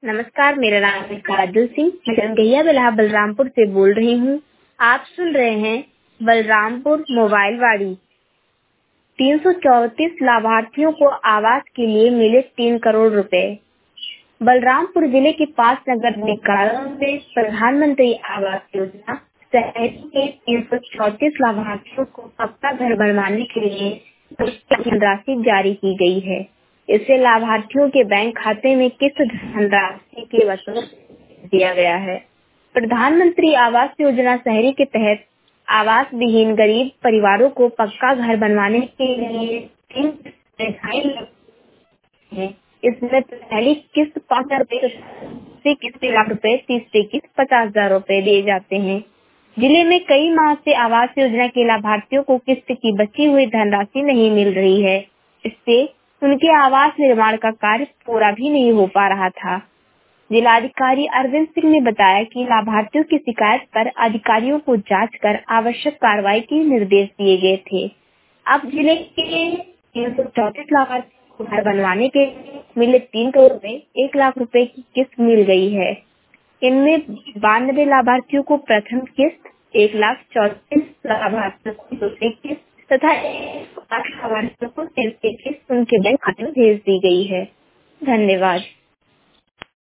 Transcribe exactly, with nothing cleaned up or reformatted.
नमस्कार, मेरा नाम है काजल सिंह। मैं गंगैया बिल्हा बलरामपुर से बोल रही हूँ। आप सुन रहे हैं बलरामपुर मोबाइल वाड़ी। तीन सौ चौंतीस लाभार्थियों को आवास के लिए मिले तीन करोड़ रुपए। बलरामपुर जिले के पांच नगर निकायों में प्रधानमंत्री आवास योजना शहरी के तीन सौ चौंतीस लाभार्थियों को पक्का घर बनवाने के लिए धनराशि जारी की गई है। इससे लाभार्थियों के बैंक खाते में किस्त धनराशि के वसूल दिया गया है। प्रधानमंत्री आवास योजना शहरी के तहत आवास विहीन गरीब परिवारों को पक्का घर बनवाने के लिए तीन है। इसमें पहली किस्त पाँच हजार रूपए, दूसरी किस्त एक लाख रूपए, तीसरी किस्त पचास हजार रूपए दिए जाते हैं। जिले में कई माह से आवास योजना के लाभार्थियों को किस्त की बची हुई धनराशि नहीं मिल रही है। इससे उनके आवास निर्माण का कार्य पूरा भी नहीं हो पा रहा था। जिलाधिकारी अरविंद सिंह ने बताया कि लाभार्थियों की शिकायत पर अधिकारियों को जांच कर आवश्यक कार्रवाई के निर्देश दिए गए थे। अब जिले के तीन सौ चौंतीस लाभार्थियों को घर बनवाने के लिए मिले तीन करोड़ रुपए एक लाख रुपए की किस्त मिल गई है। इनमें बानवे लाभार्थियों को प्रथम किस्त, एक लाख चौतीस लाभार्थियों को दूसरी किस्त तथा एक लाख लाभार्थियों को तीसरी किस्त उनके बैंक खाते में भेज दी गई है। धन्यवाद।